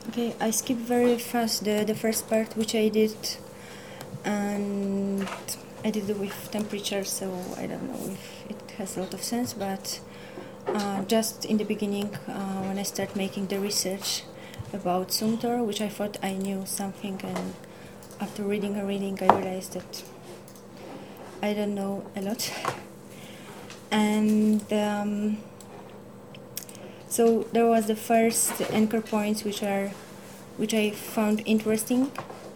Okay, I skipped very fast the first part, which I did, and I did it with temperature, so I don't know if it has a lot of sense, but just in the beginning, when I started making the research about Sumter, which I thought I knew something, and after reading and reading, I realized that I don't know a lot. And so there was the first anchor points which I found interesting.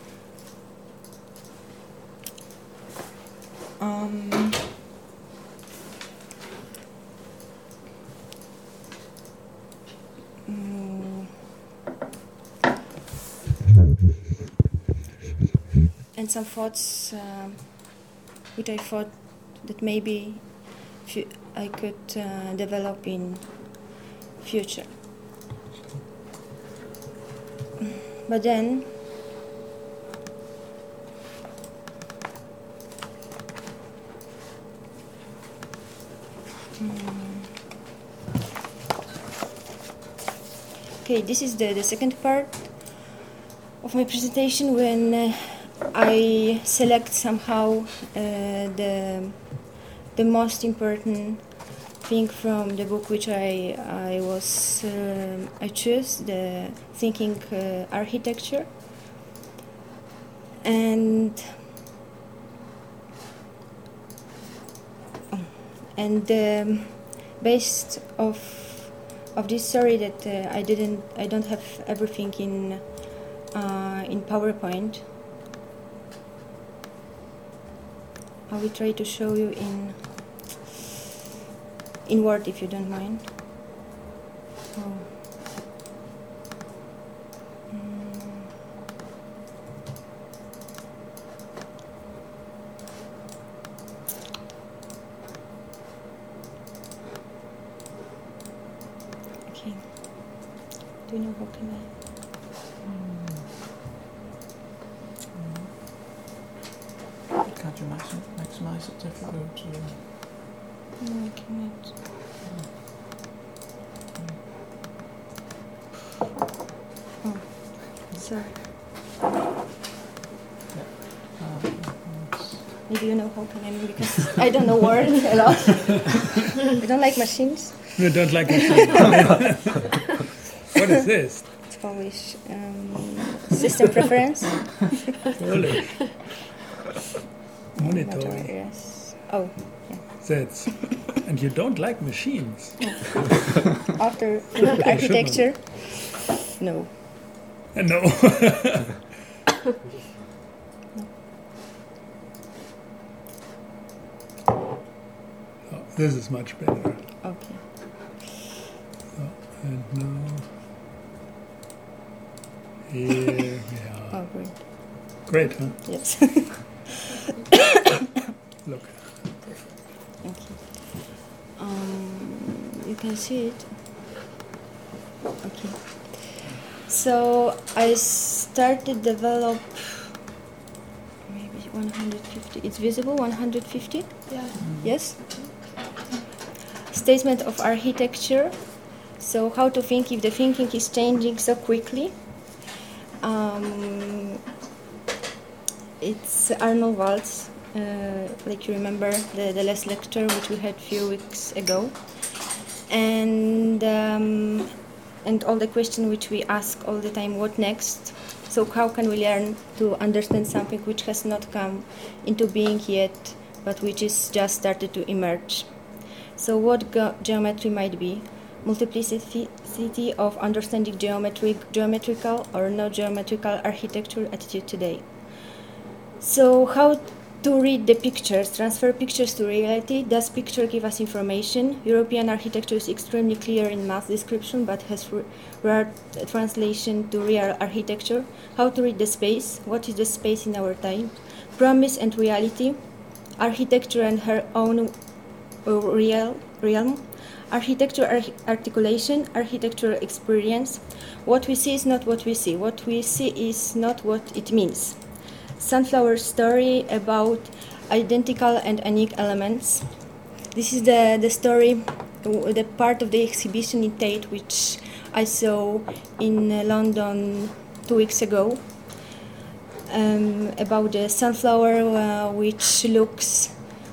And some thoughts which I thought that maybe I could develop in future. But then okay, this is the second part of my presentation when I select somehow the most important thing from the book which I choose, the Thinking Architecture, and based of this story that I don't have everything in PowerPoint. I will try to show you in Word if you don't mind. Oh. Okay. Do you know how can I? Can't you maximize it if you go to... No, I cannot. Oh, sorry. Maybe you know how can I, because I don't know Word a lot. I don't like machines. You don't like machines. What is this? It's Polish system preference. Polish. Monitor. Yes. Oh, yeah. That's. And you don't like machines. After architecture, no. No. Oh, this is much better. Okay. So, and now here we are. Oh, great. Great, huh? Yes. Look. Thank you. You can see it. Okay. So I started develop maybe 150. It's visible 150. Yeah. Yes. Statement of architecture. So how to think if the thinking is changing so quickly. It's Arnold Waltz. Like you remember the last lecture which we had a few weeks ago, and all the question which we ask all the time, what next? So how can we learn to understand something which has not come into being yet, but which is just started to emerge? So what geometry might be? Multiplicity of understanding geometrical or not geometrical architecture attitude today. So how to read the pictures, transfer pictures to reality. Does picture give us information? European architecture is extremely clear in math description, but has rare translation to real architecture. How to read the space? What is the space in our time? Promise and reality. Architecture and her own realm. Architecture articulation. Architectural experience. What we see is not what we see. What we see is not what it means. Sunflower story about identical and unique elements. This is the story, the part of the exhibition in Tate which I saw in London 2 weeks ago about the sunflower, which looks,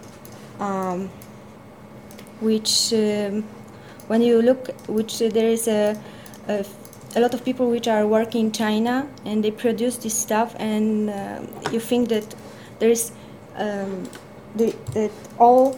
when you look, there is a lot of people which are working in China, and they produce this stuff, and you think that there is that all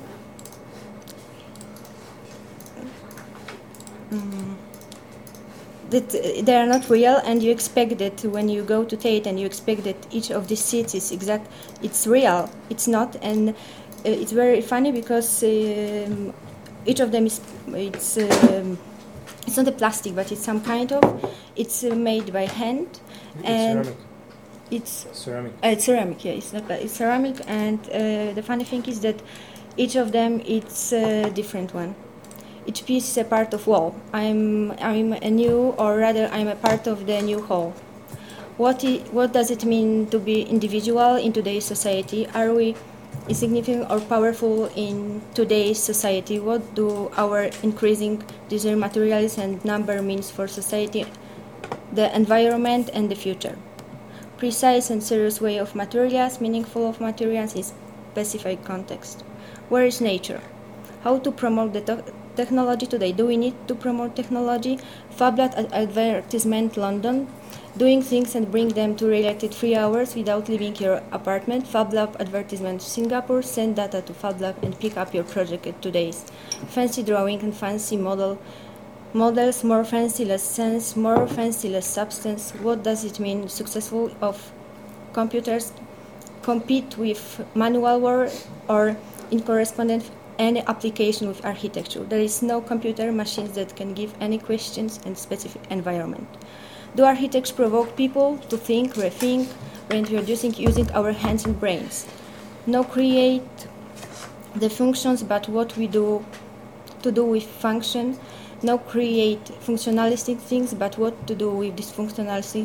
that they are not real, and you expect that when you go to Tate and you expect that each of these seeds is it's real. It's not, and it's very funny because each of them it's not a plastic, but it's some kind of, it's made by hand, and ceramic. it's Ceramic. It's ceramic. Yeah, it's not it's ceramic, and the funny thing is that each of them it's a different one. Each piece is a part of whole. I'm a new, or rather, I'm a part of the new whole. What does it mean to be individual in today's society? Are we insignificant or powerful in today's society? What do our increasing desire, materialism, and number means for society, the environment, and the future? Precise and serious way of materials, meaningful of materials in specific context. Where is nature? How to promote the technology today? Do we need to promote technology? FabLab advertisement London, doing things and bring them to related 3 hours without leaving your apartment. FabLab advertisement Singapore, send data to FabLab and pick up your project at today's. Fancy drawing and fancy models, more fancy, less sense, more fancy, less substance. What does it mean? Successful of computers compete with manual work, or in correspondence any application with architecture. There is no computer machines that can give any questions and specific environment. Do architects provoke people to think, rethink, reintroducing using our hands and brains? No create the functions, but what we do to do with function. No create functionalistic things, but what to do with these functionalistic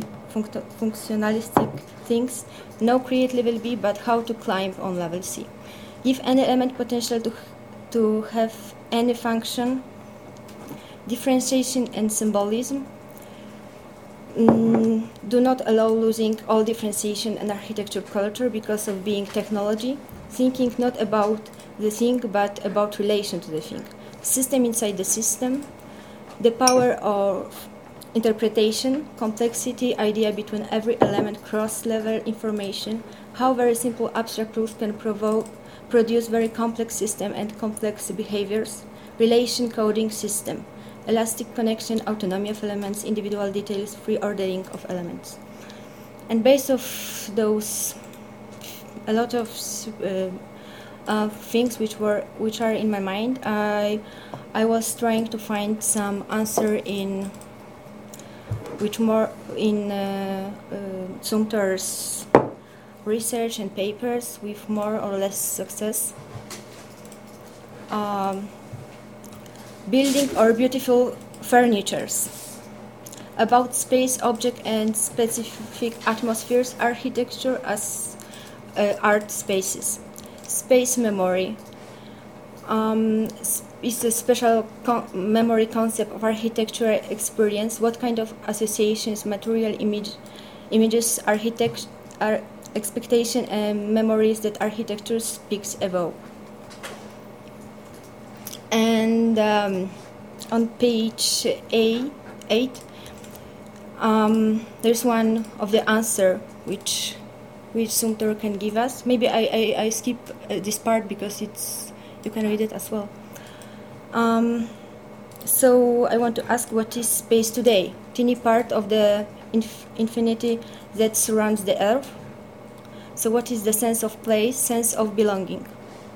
things. No create level B, but how to climb on level C. Give any element potential to have any function. Differentiation and symbolism. Do not allow losing all differentiation and architecture culture because of being technology. Thinking not about the thing, but about relation to the thing. System inside the system. The power of interpretation, complexity, idea between every element, cross-level information, how very simple abstract rules can produce very complex system and complex behaviors, relation coding system, elastic connection, autonomy of elements, individual details, free ordering of elements. And based of those, a lot of things which are in my mind, I was trying to find some answer in Zumthor's research and papers with more or less success. Building or beautiful furnitures. About space, object, and specific atmospheres, architecture as art spaces. Space memory is a special memory concept of architectural experience. What kind of associations, material images, expectation, and memories that architecture speaks evoke. And on page 8, there's one of the answer which Zumthor can give us. Maybe I skip this part because you can read it as well. So I want to ask, what is space today? Tiny part of the infinity that surrounds the earth. So what is the sense of place, sense of belonging?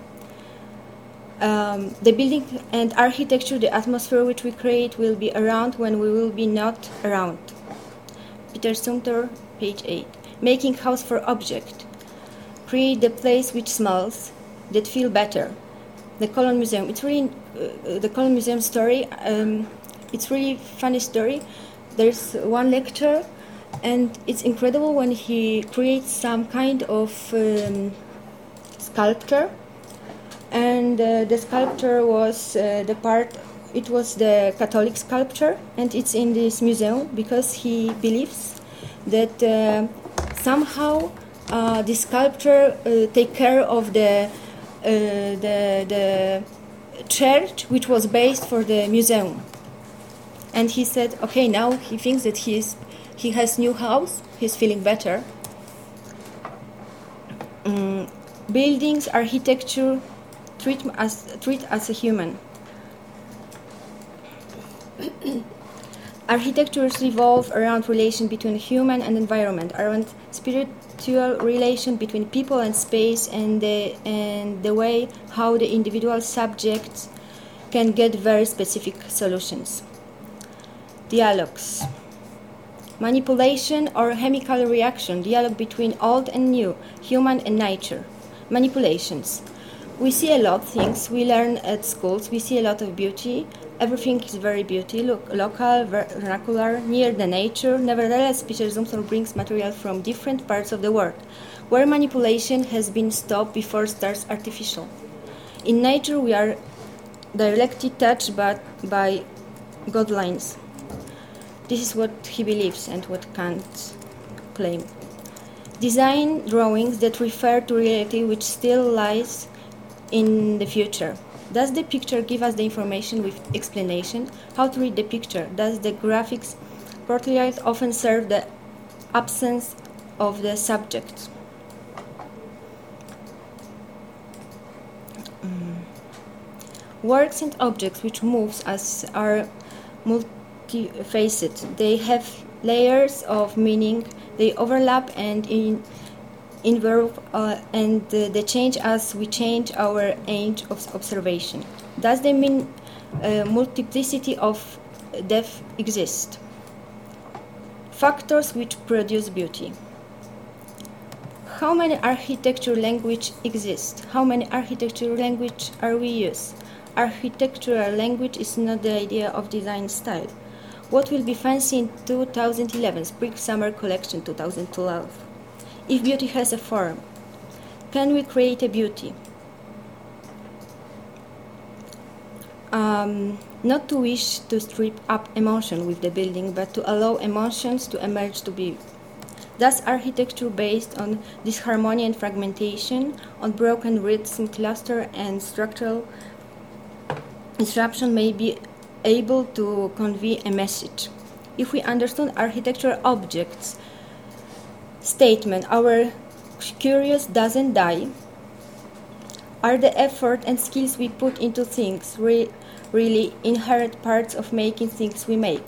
The building and architecture, the atmosphere which we create will be around when we will be not around. Peter Zumthor, page 8. Making house for object. Create the place which smells, that feel better. The Cologne Museum. It's really the Cologne Museum story. It's really funny story. There's one lecturer, and it's incredible when he creates some kind of sculpture. And the sculpture was the part it was the Catholic sculpture, and it's in this museum because he believes that somehow the sculpture take care of the church which was based for the museum. And he said, okay, now he thinks that he has new house, he's feeling better. Buildings, architecture, treat as a human. Architectures revolve around relation between human and environment, around spiritual relation between people and space, and the way how the individual subjects can get very specific solutions. Dialogues. Manipulation or chemical reaction, dialogue between old and new, human and nature. Manipulations. We see a lot of things, we learn at schools, we see a lot of beauty. Everything is very beautiful, local, vernacular, near the nature. Nevertheless, Peter Zumthor brings material from different parts of the world, where manipulation has been stopped before it starts artificial. In nature, we are directly touched by God lines. This is what he believes and what Kant claims. Design drawings that refer to reality which still lies in the future. Does the picture give us the information with explanation? How to read the picture? Does the graphics portrait often serve the absence of the subject? Works and objects which moves us are multifaceted. They have layers of meaning. They overlap and involve and they change as we change our age of observation. Does the multiplicity of depth exist? Factors which produce beauty. How many architecture languages exist? How many architecture languages are we use? Architectural language is not the idea of design style. What will be fancy in 2011, Spring-Summer Collection 2012? If beauty has a form, can we create a beauty? Not to wish to strip up emotion with the building, but to allow emotions to emerge to be. Thus, architecture based on disharmony and fragmentation, on broken rhythm, cluster, and structural disruption may be able to convey a message. If we understand architectural objects, statement, our curious doesn't die, are the effort and skills we put into things really inherent parts of making things we make?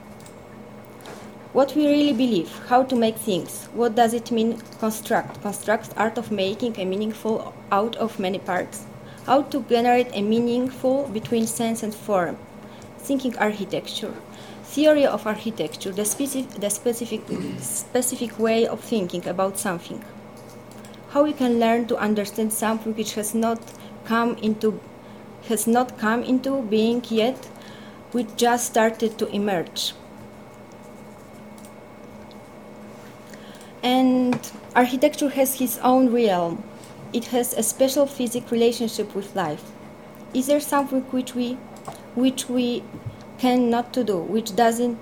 What we really believe, how to make things, what does it mean construct? Construct art of making a meaningful out of many parts. How to generate a meaningful between sense and form. Thinking architecture. Theory of architecture, the specific way of thinking about something. How we can learn to understand something which has not come into being yet, which just started to emerge. And architecture has its own realm. It has a special physical relationship with life. Is there something which we cannot to do, which doesn't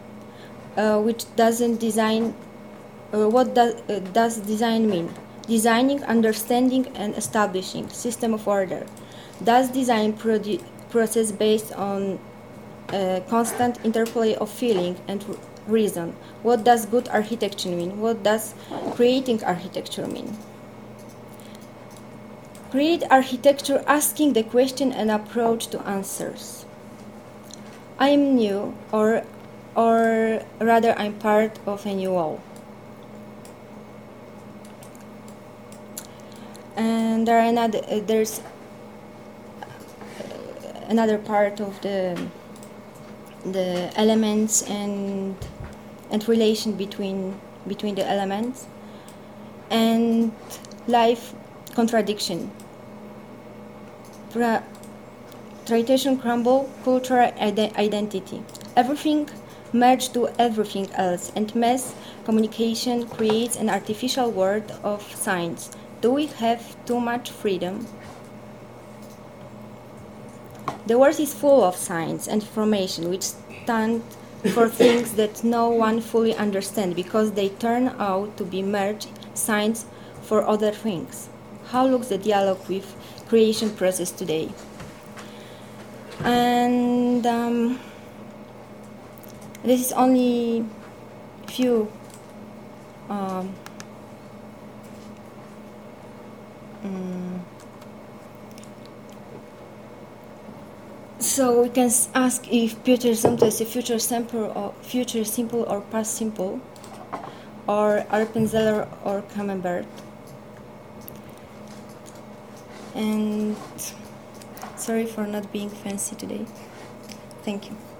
design? What does design mean? Designing, understanding, and establishing system of order. Does design process based on constant interplay of feeling and reason? What does good architecture mean? What does creating architecture mean? Create architecture asking the question and approach to answers. I am new, or rather I'm part of a new all. And there's another part of the elements and relation between the elements and life contradiction. Tradition crumble, cultural identity. Everything merged to everything else, and mass communication creates an artificial world of signs. Do we have too much freedom? The world is full of signs and information which stand for things that no one fully understands because they turn out to be merged signs for other things. How looks the dialogue with creation process today? And this is only few so we can ask if future simple is a future simple or past simple, or Appenzeller or Camembert. And sorry for not being fancy today. Thank you.